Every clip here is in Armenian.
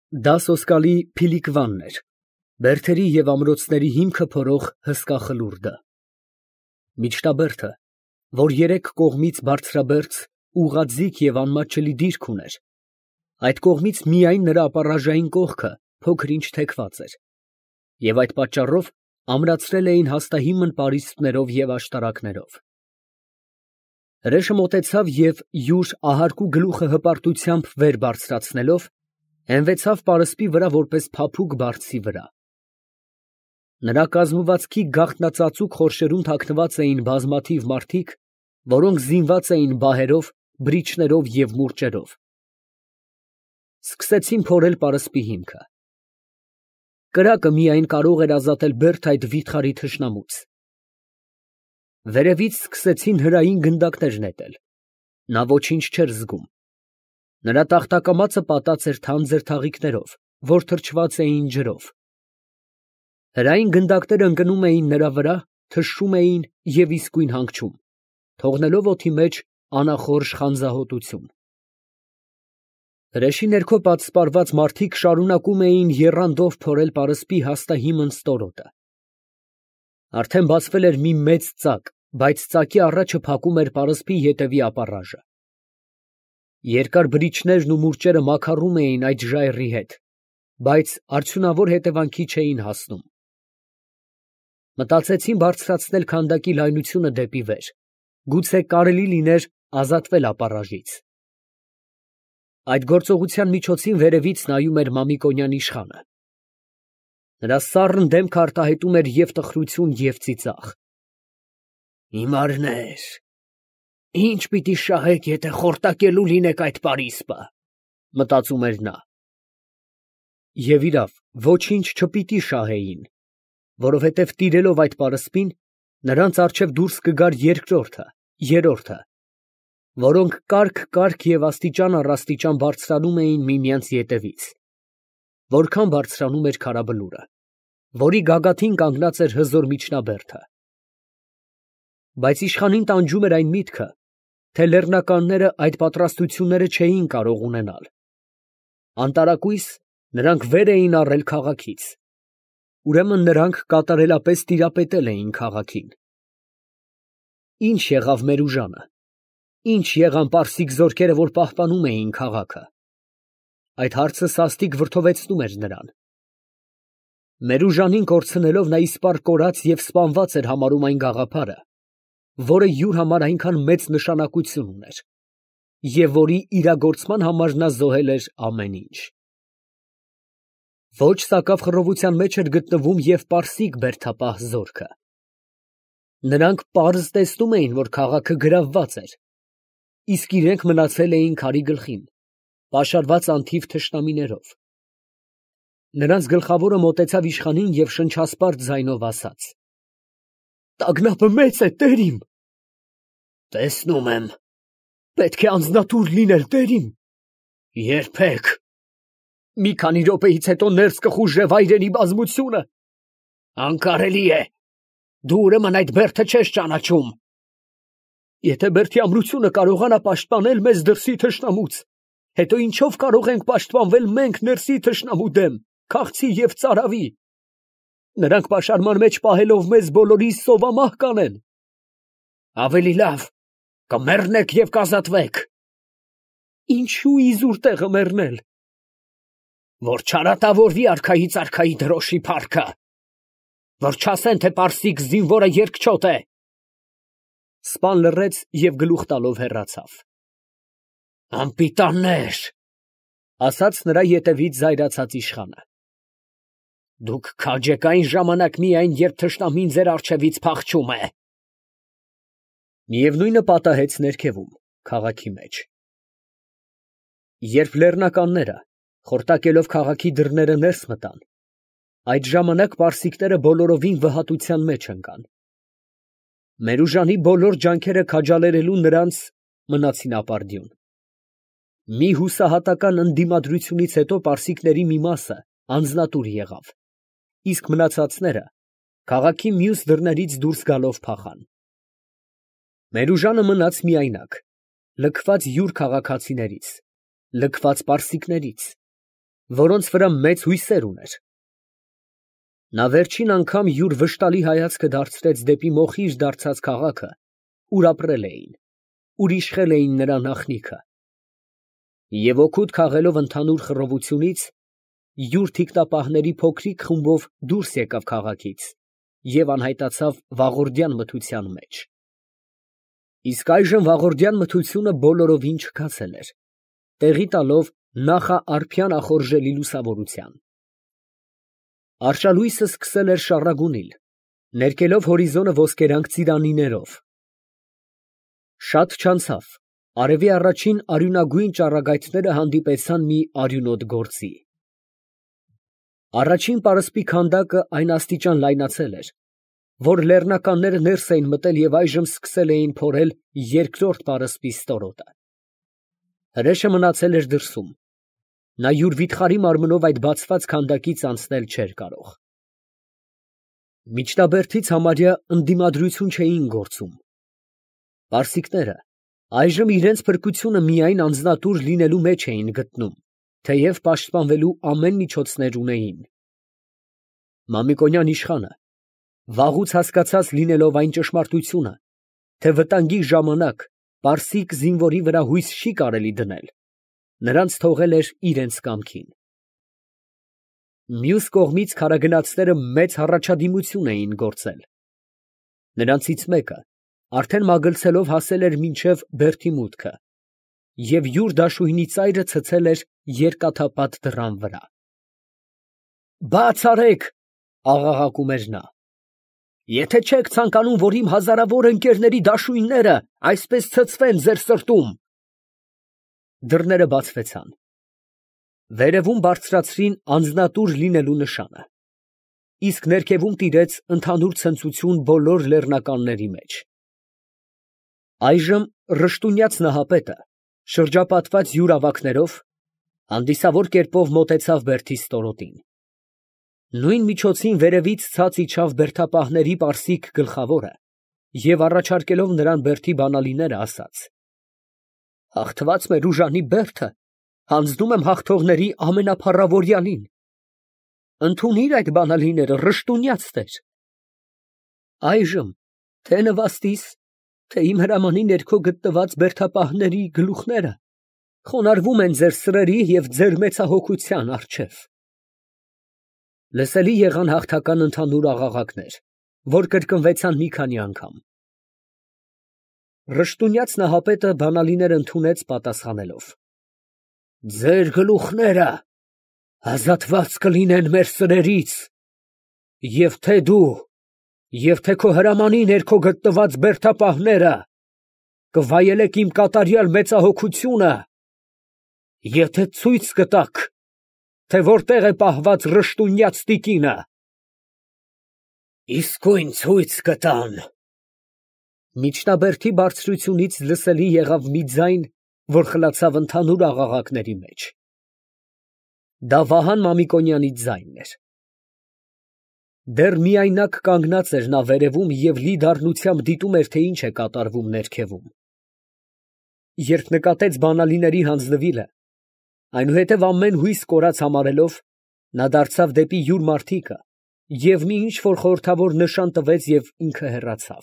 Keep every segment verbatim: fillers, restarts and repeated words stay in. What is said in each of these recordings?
Դա սոսկալի Փիլիկվանն էր, բերդերի և ամրոցների հիմքը փորող հսկա խլուրդը։ Միջնաբերդը, որ երեք կողմից բարձրաբերձ, ուղղաձիգ և անմատչելի դիրք ուներ, այդ կողմից միայն նրա ապառաժային կողքը փոքր֊ինչ թեքված էր, և այդ պատճառով ամրացրել էին հաստահիմն պարիսպներով և աշտարակներով։ Հրեշը մոտեցավ և, յուր ահարկու գլուխը հպարտությամբ վեր բարձրացնելով, հենվեցավ պարսպի վրա որպես փափուկ բարձի վրա։ Նրա կազմվածքի գաղտնածածուկ խորշերում թաքնված էին բազմաթիվ մարդիկ, որոնք զինված էին բահերով, բրիչներով և մուրճերով։ Սկսեցին փորել պարսպի հիմքը։ Կրակը միայն կարող էր ազատել բերդ այդ վիթխարի թշնամուց։ Վերևից սկսեցին հրային գնդակներ նետել։ Նա ոչինչ չէր զգում։ Նրա տախտակամածը պատած էր թանձր թաղիքներով, որ թրջված էին ջրով։ Հրային գնդակները ընկնում էին նրա վրա, թշում էին և իսկույն հանգչում, թողնելով օդի մեջ անախորժ խանձահոտություն։ Հրեշի ներքո պատսպարված մարդիկ շարունակում էին եռանդով փորել պարսպի հաստահիմն ստորոտը։ Արդեն բացվել էր մի մեծ ծակ, բայց ծակի առաջը փակում էր պարսպի ետևի ապառաժը։ Երկար բրիչներն ու մուրճերը մաքարում էին այդ ժայռի հետ, բայց արդյունավոր հետևանքի չէին հասնում։ Մտածեցին բարձրացնել քանդակի լայնությունը դեպի վեր, գուցե կարելի լիներ ազատվել ապառաժից։ Այդ գործողության միջոցին վերևից նայում էր Մամիկոնյան իշխանը։ Նրա սառն դեմքը արտահայտում էր և տխրություն, և ծիծաղ։ Հիմարներ, ի՞նչ պիտի շահեք, եթե խորտակելու լինեք այդ պարիսպը, մտածում էր նա։ Եվ իրավ, ոչինչ չպիտի շահեին, որովհետև տիրելով այդ պարսպին, նրանց առջև դուրս կգար երկրորդը, երրորդը, որոնք կարգ֊կարգ և աստիճան առ աստիճան բարձրանում էին միմյանց ետևից, որքան բարձրանում էր քարաբլուրը, որի գագաթին կանգնած էր հզոր միջնաբերդը։ Բայց իշխանին տանջում էր այն միտքը, թե լեռնականները այդ պատրաստությունները չէին կարող ունենալ։ Անտարակույս նրանք վեր էին առել քաղաքից, ուրեմն նրանք կատարելապես տիրապետել էին քաղաքին։ Ի՞նչ եղավ Մերուժանը, ի՞նչ եղան պարսիկ զորքերը, որ պահպանում էին քաղաքը։ Այդ հարցը սաստիկ վրդովեցնում էր նրան։ Մերուժանին կորցնելով նա իսպառ կորած և սպանված էր համարում այն գաղափարը, որը յուր համար այնքան մեծ նշանակություն ուներ, և որի իրագործման համար նա զոհել էր ամեն ինչ։ Ոչ սակավ խռովության մեջ էր գտնվում և պարսիկ բերդապահ զորքը։ Նրանք պարզ տեսնում էին, որ քաղաքը գրավված էր, իսկ իրենք մնացել էին քարի գլխին, պաշարված անթիվ թշնամիներով։ Նրանց գլխավորը մոտեցավ իշխանին և շնչասպառ ձայնով ասաց. «Տագնապը մեծ է, տերիմ»։ «Տեսնում եմ, պետք է անձնատուր լինել, տերիմ»։ «Երբեք»։ «Մի քանի րոպեից հետո ներս կխուժե վայրենի բազմությունը»։ «Անկարելի է, դու ուրեմն այդ բերդը չես ճանաչում»։ «Եթե բերդի ամրությունը կարողանա պաշտպանել մեզ դրսի թշնամուց, հետո ինչո՞վ կարող ենք պաշտպանվել մենք ներսի թշնամու դեմ, քաղցի և ծարավի։ Նրանք պաշարման մեջ պահելով մեզ բոլորիս սովամահ կանեն»։ «Ավելի լավ, կմեռնեք և կազատվեք»։ «Ինչո՞ւ իզուր տեղը մեռնել»։ «Որ չարատավորվի արքայից արքայի դրոշի փառքը, որ չասեն, թե պարսիկ զինվորը երկչոտ է»։ Սպան լռեց և գլուխ տալով հեռացավ։ «Անպիտաններ», ասաց նրա ետևից զայրացած իշխանը, «դուք քաջ եք այն ժամանակ միայն, երբ թշնամին ձեր առջևից փախչում է»։ Միևնույնը պատահեց ներքևում, քաղաքի մեջ։ Երբ լեռնականները, խորտակելով քաղաքի դռները ներս մտան, այդ ժամանակ պարսիկները բոլորովին վհատության մեջ ընկան։ Մերուժանի բոլոր ջանքերը քաջալերելու նրանց մնացին ապարդյուն։ Մի հուսահատական ընդդիմադրությունից հետո պարսիկների մի մասը անձնատուր եղավ, իսկ մնացածները քաղաքի մյուս դռներից դուրս գալով փախան։ Մերուժանը մնաց միայնակ, լքված յուր քաղաքացիներից, լքված պարսիկներից, որոնց վրա մեծ հույսեր ուներ։ Նա վերջին անգամ յուր վշտալի հայացքը դարձրեց դեպի մոխիր դարձած քաղաքը, ուր ապրել էին, ուր իշխել էին նրա նախնիքը։ Եվ օգուտ քաղելով ընդհանուր խռովությունից, յուր թիկնապահների փոքրիկ խումբով դուրս եկավ քաղաքից և անհայտացավ վաղորդյան մթության մեջ։ Իսկ այժմ վաղորդյան մթությունը բոլորովին չքացել էր, տեղի տալով նախաարբյան ախորժելի լուսավորության։ Արշալույսը սկսել էր շառագունել, ներկելով հորիզոնը ոսկերանք ծիրանիներով։ Շատ չանցավ, արևի առաջին արյունագույն ճառագայթները հանդիպեցան մի արյունոտ գործի։ Առաջին պարսպի քանդակը այն աստիճան լայնացել էր, որ լեռնականները ներս էին մտել և այժմ սկսել էին փորել երկրորդ պարսպի ստորոտը։ Հրեշը մնացել էր դրսում։ Նա յուր վիթխարի մարմնով այդ բացված քանդակից անցնել չէր կարող։ Միջնաբերդից համարյա ընդդիմադրություն չէին գործում։ Պարսիկները այժմ իրենց փրկությունը միայն անձնատուր լինելու մեջ էին գտնում, թեև պաշտպանվելու ամեն միջոցներ ունեին։ Մամիկոնյան իշխանը վաղուց հասկացած լինելով այն ճշմարտությունը, թե վտանգի ժամանակ պարսիկ զինվորի վրա հույս չի կարելի դնել, նրանց թողել էր իրենց կամքին։ Մյուս կողմից քարագնացները մեծ հառաջադիմություն էին գործել։ Նրանցից մեկը արդեն մագլցելով հասել էր մինչև բերդի մուտքը և յուր դաշույնի ծայրը ցցել էր երկաթապատ դռան վրա։ «Բաց արեք», աղաղակում էր նա, «եթե չեք ցանկանում, որ իմ հազարավոր ընկերների դաշույնները այսպես ցցվեն ձեր սրտում»։ Դռները բացվեցան։ Վերևում բարձրացրին անձնատուր լինելու նշանը, իսկ ներքևում տիրեց ընդհանուր ցնծություն բոլոր լեռնականների մեջ։ Այժմ ռշտունյաց Նահապետը, շրջապատված յուր ավագներով, հանդիսավոր կերպով մոտեցավ բերդի ստորոտին։ Նույն միջոցին վերևից ցած իջավ բերդապահների պարսիկ գլխավորը և առաջարկելով նրան բերդի բանալիները, ասաց. «Հաղթված մեր ուժանի բերդը հանձնում եմ հաղթողների ամենափառավորյալին. ընդունիր այդ բանալիները, ռշտունյաց տեր։ Այժմ թե նվաստիս, թե իմ հրամանի ներքո գտնված բերդապահների գլուխները խոնարհվում են ձեր սրերի և ձեր մեծահոգության առջև»։ Լսելի եղան հաղթական ընդհանուր աղաղակներ, որ կրկնվեցան մի քանի անգամ։ Ռշտունյաց Նահապետը բանալիները ընդունեց, պատասխանելով. «Ձեր գլուխները ազատված կլինեն մեր սրերից, և թե դու, և թե քո հրամանի ներքո գտնված բերդապահները կվայելեք իմ կատարյալ մեծահոգությունը, եթե ցույց կտաք, թե որտեղ է պահված ռշտունյաց տիկինը»։ «Իսկույն ցույց կտան»։ Միջնաբերդի բարձրությունից լսելի եղավ մի ձայն, որ խլացավ ընդհանուր աղաղակների մեջ։ Դա Վահան Մամիկոնյանի ձայնն էր։ Դեռ միայնակ կանգնած էր նա վերևում և լի դառնությամբ դիտում էր, թե ինչ է կատարվում ներքևում։ Երբ նկատեց բանալիների հանձնվիլը, այնուհետև ամեն հույս կորած համարելով, նա դարձավ դեպի յուր մարդիկը և մի ինչ֊որ խորհրդավոր նշան տվեց և ինքը հեռացավ։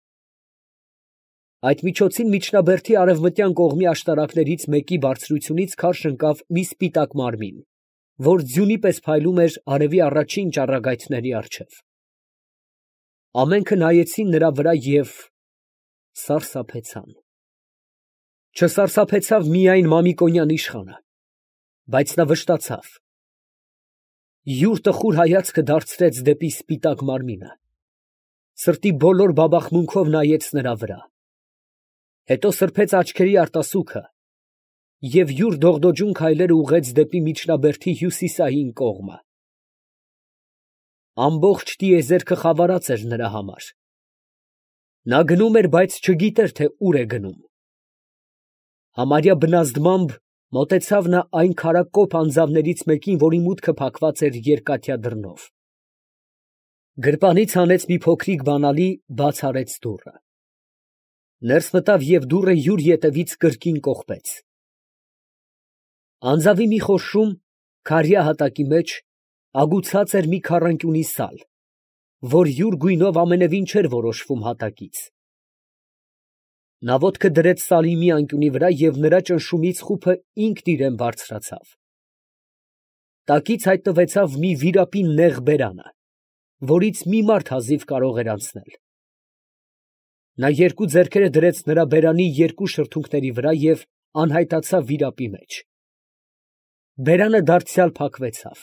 Այդ միջոցին միջնաբերդի արևմտյան կողմի աշտարակներից մեկի բարձրությունից քարշ ընկավ մի սպիտակ մարմին, որ ձյունի պես փայլում էր արևի առաջին ճառագայթների առջև։ Ամենքը նայեցին նրա վրա և սարսափեցան։ Չսարսափեցավ միայն Մամիկոնյան իշխանը, բայց նա վշտացավ։ Յուր տխուր հայացքը դարձրեց դեպի սպիտակ մարմինը, սրտի բոլոր բաբախմունքով նայեց նրա վրա, հետո սրբեց աչքերի արտասուքը և յուր դողդոջուն քայլերը ուղղեց դեպի միջնաբերդի հյուսիսային կողմը։ Ամբողջ տիեզերքը խավարած էր նրա համար։ Նա գնում էր, բայց չգիտեր, թե ուր է գնում։ Համարյա բնազդմամբ մոտեցավ նա այն քարակոպ անձավներից մեկին, որի մուտքը փակված էր երկաթյա դռնով։ Գրպանից հանեց մի փոքրիկ բանալի, բաց արեց դուռը։ Ներս մտավ և դուռը յուր ետևից կրկին կողպեց։ Անձավի մի խորշում Քարյա հատակի մեջ ագուցած էր մի քառանկյունի սալ, որ յուր գույնով ամենևին չէր որոշվում հատակից։ Նա ոտքը դրեց սալի մի անկյունի վրա և նրա ճնշումից խուփը ինքն իրան բարձրացավ։ Տակից հայտնվեցավ մի վիրապի նեղ բերանը, որից մի մարդ հազիվ կարող էր անցնել։ Նա երկու ձեռքերը դրեց նրա բերանի երկու շրթունքների վրա և անհայտացավ վիրապի մեջ։ Բերանը դարձյալ փակվեցավ։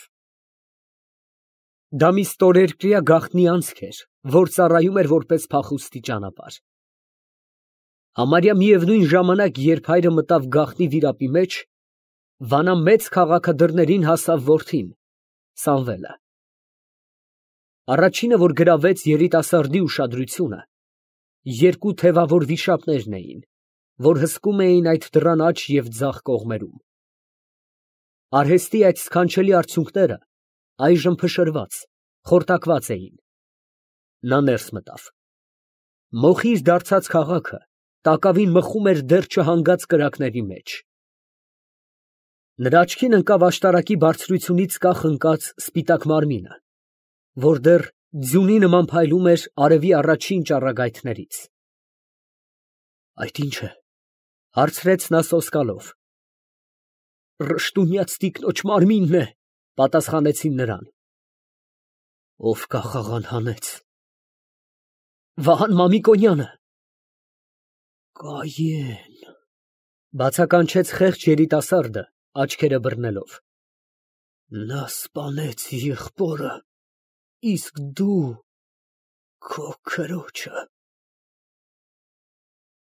Դա մի ստորերկրյա գաղտնի անցք էր, որ ծառայում էր որպես փախուստի ճանապարհ։ Համարյա միևնույն ժամանակ, երբ հայրը մտավ գաղտնի վիրապի մեջ, Վանա մեծ քաղաքադրներին հասավ որդին՝ Սամվելը։ Առաջինը, որ գրավեց երիտասարդի ուշադրությունը, երկու թևավոր վիշապներն էին, որ հսկում էին այդ դռան աջ և ձախ կողմերում։ Արհեստի այդ սքանչելի արցունքները այժմ փշրված, խորտակված էին։ Նա ներս մտավ։ Մոխիր դարձած քաղաքը տակավին մխում էր դեռ չհանգած կրակների մեջ։ Նրա աչքին ընկավ աշտարակի բարձրությունից կախ ընկած սպիտակ մարմինը, որ դեռ ձյունի նման փայլում էր արևի առաջին ճառագայթներից։ Այդ ի՞նչ է, ֊ հարցրեց նա սոսկալով։ Ռշտունյաց տիկնոջ մարմինն է, ֊ պատասխանեցին նրան։ Ով կախաղան հանեց։ Վահան Մամիկոնյանը։ Կայեն, ֊ բացականչեց խեղճ երիտասարդը, աչքերը բռնելով։ Նա սպանեց եղբորը, իսկ դու քո քրոջը։